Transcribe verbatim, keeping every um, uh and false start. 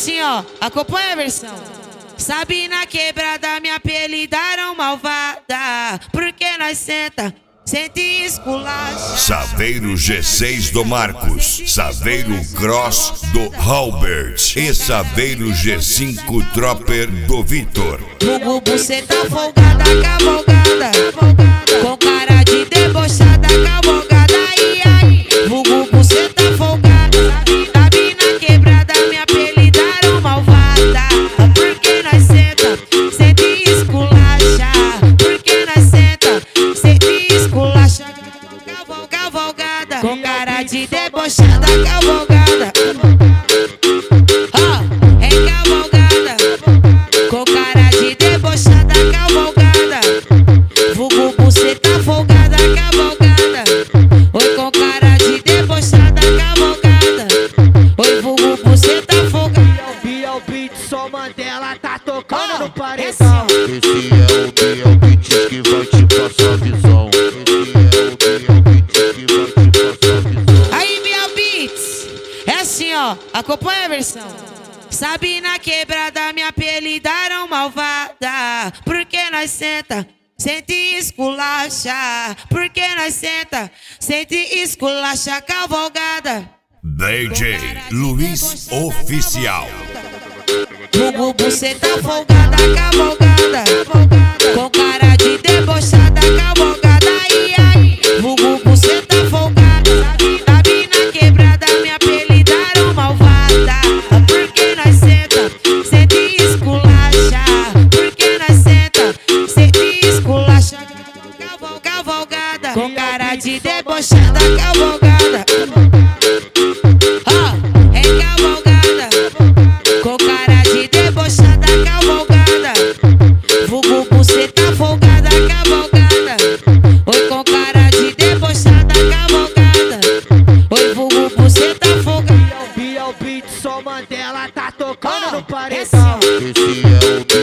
assim, ó, acompanha a versão. Sabe, na quebrada me apelidaram malvada, porque nós senta, senta e esculacha. Saveiro G seis do Marcos, Saveiro Cross do Halbert e Saveiro G cinco Tropper do Vitor. Vulgo buceta folgada, cavalgada, com cara de debochada, cavalgada, ai ai. Vulgo buceta folgada, sabe, na quebrada me apelidaram malvada, porque nós senta, senta e esculacha, porque nós senta, senta e esculacha, caval, cavalgada, com cara de debochada, cavalgada, ó, é cavalgada, com cara de debochada, cavalgada, vulgo buceta folgada, cavalgada, oi com cara de debochada, cavalgada, oi vulgo buceta folgada. B L Beat, só Mandela tá tocando no paredão. Esse é o B L Beat que vai te passar visão. Esse é o B L Beat que vai te passar visão. Aí, B L Beats, é assim, ó, acompanha a versão. Sabe, na quebrada me apelidaram malvada, porque nós senta, senta e esculacha, porque nós senta, senta e esculacha, cavalgada. D J Luiz Oficial. Vulgo buceta folgada, cavalgada, com cara de debochada, cavalgada, ai ai. Vulgo buceta folgada, sabe, na quebrada me apelidaram malvada, porque nós senta, senta e esculacha, porque nós senta, senta e esculacha, caval, cavalgada, com cara de debochada, cavalgada, ó, é cavalgada, com cara de debochada, cavalgada, vulgo buceta folgada, cavalgada, oi com cara de debochada, cavalgada, oi vulgo buceta folgada. B L Beat, só Mandela tá tocando Ó, no paredão. esse, ó. Esse é o B